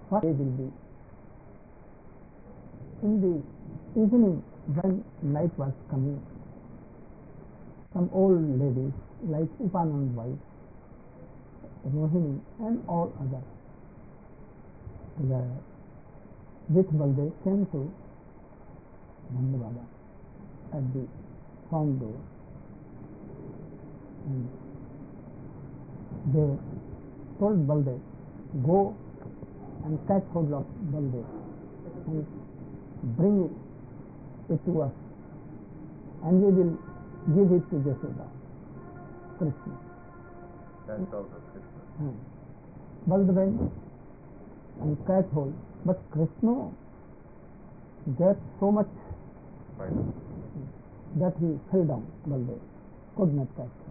what they will be. In the evening, when night was coming, some old ladies like Upanand wife, Rohini and all others, with Baldev came to Nanda Baba at the front door, and they told Baldev, go and catch hold of Baldev and bring it to us, and we will give it to Jasoda, Krishna. That's also Krishna. Baldev went and catch hold, but Krishna got so much that he fell down. Baldev could not catch him.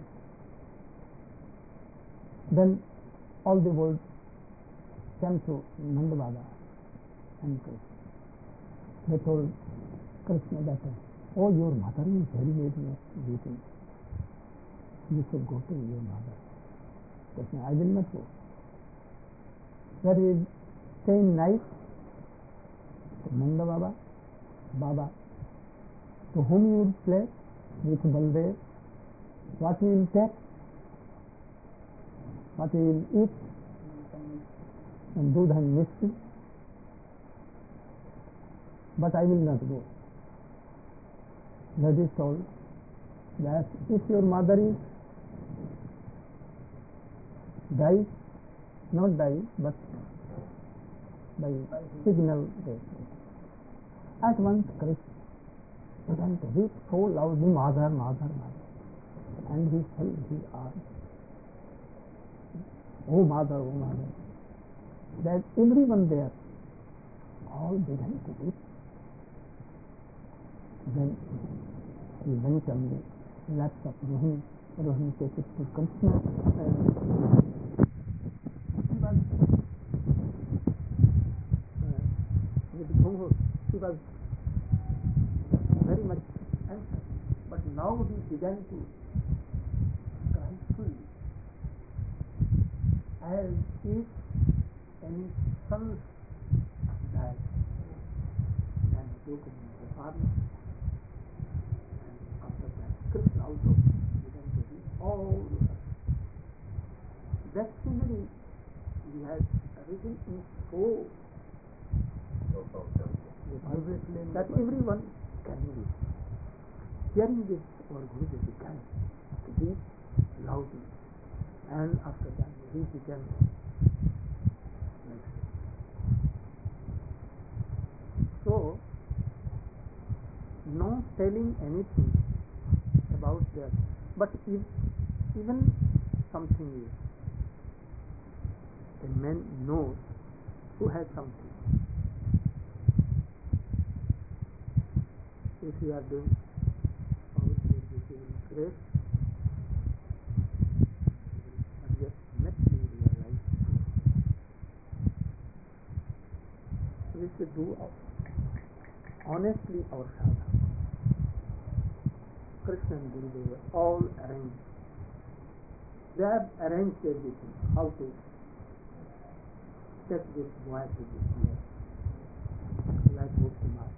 Then all the world came to Nanda Baba and Krishna. They told Krishna that, oh, your mother is very weeping. You should go to your mother. Krishna, I will not go. Where is staying night? To Nanda Baba. Baba, to whom you will play with Baldev, what you will take, what you will eat, and do and mystery. But I will not go. That is told that if your mother is die, not die, but by signal death, at once Krishna began to weep so loudly, mother, mother, mother, and he fell his arms. Oh mother, that everyone there all began to weep. Then he went on the laps of Rohini. Rohini took it to Krishna, and he was very much anxious, but now he began to cry fully, as if any son died, and he took him to the father, and after that Krishna also began to be all that scenery he had written in so that everyone can read. Hearing this, our Guruji began to weep loudly, and after that he began next. So, not telling anything about that, but if even something is, a man knows who has something. If you are doing great, and yet let me realize we should do honestly our sadhana. Krishna and Gurudev all arranged. They have arranged everything, how to take this boy to this place, like Bhakti.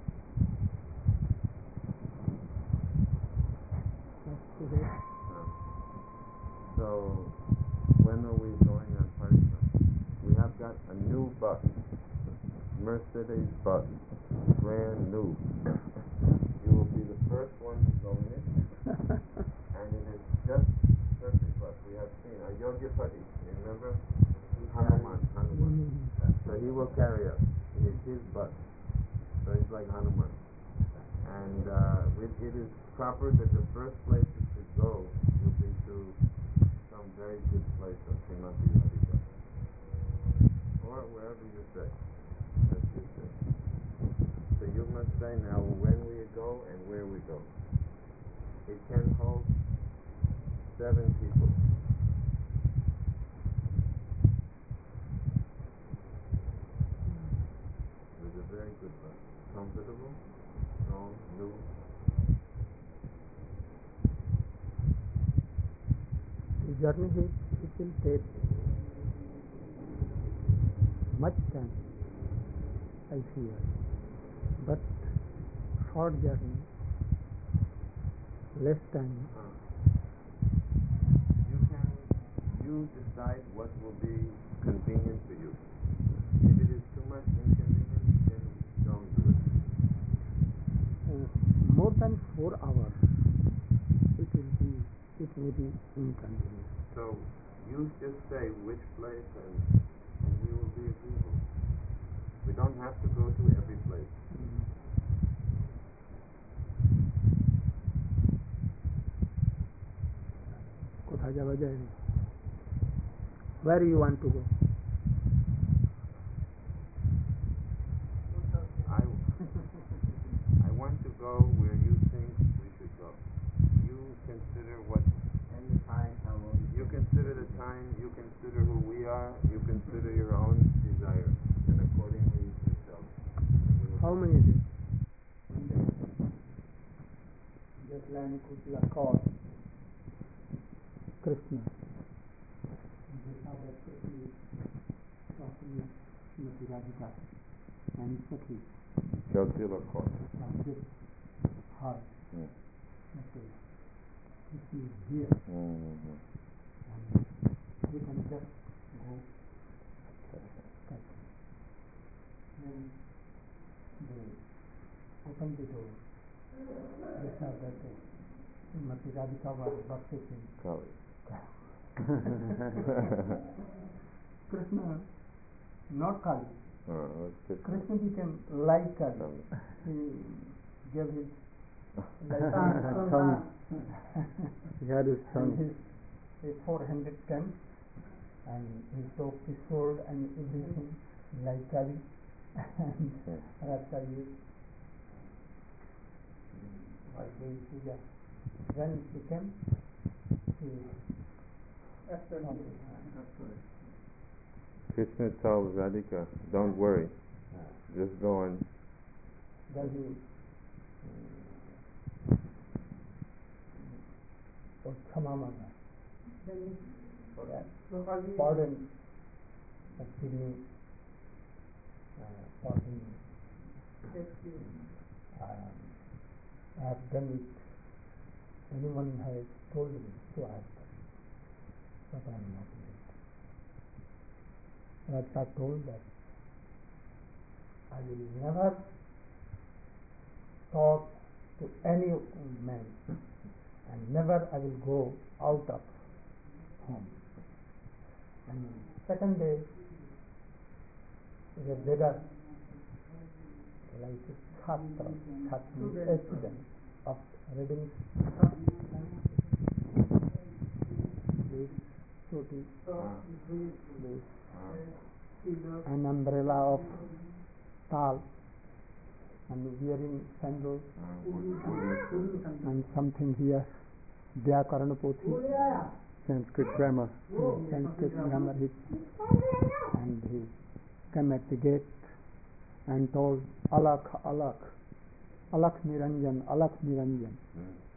So, when are we going on punishment? We have got a new bus, Mercedes bus, brand new. You will be the first one to go in it, and it is just perfect bus. We have seen Yogyapati, you remember? Hanuman. So he will carry us. It is his bus. So it's like Hanuman. And it is proper that the first place you should go will be to some very good place of Srimati Radhika, or wherever you say. That's your say. So you must say now when we go and where we go. It can hold 7 people. It was a very good bus. Comfortable, strong, new. The journey it will take much time. I fear. But short journey, less time. You decide what will be convenient for you. If it is too much inconvenience, then don't do it. More than 4 hours, it may be inconvenient. So you just say which place and we will be agreeable. We don't have to go to every place. কোথায় যাওয়া যায়? Where you want to go? I want to go where you think we should go. You consider what. And the time, how long? You consider the time. You consider who we are. You consider your own desire, and accordingly you shall. How many days? Just like Kutla called Krishna. And Sakhi. Shaltila caught. This heart. Krishna is here. Mm-hmm. And we can just go touch. Then they open the door. They saw that Srimati Radhika was baptizing. Krishna, not Kali. Krishna became like Kali. He gave his tongue. He had his tongue. His 400 tongues, and he took his sword and everything like Kali. And Radha used while doing puja. When she came, she Krishna tells Radhika, don't worry, just go on. Then he Khamamana. Pardon, give me pardon. I have done it. Anyone has told me to ask, but I am not doing it. Radha told that I will never talk to any man, and never I will go out of home. And second day, is a beggar, like a chhatra, student of reading an umbrella of tal and wearing sandals and something here, Vyakarana Pothi, Sanskrit grammar, and he came at the gate and told Alakh, Alakh, Alakh Niranjan, Alakh Niranjan.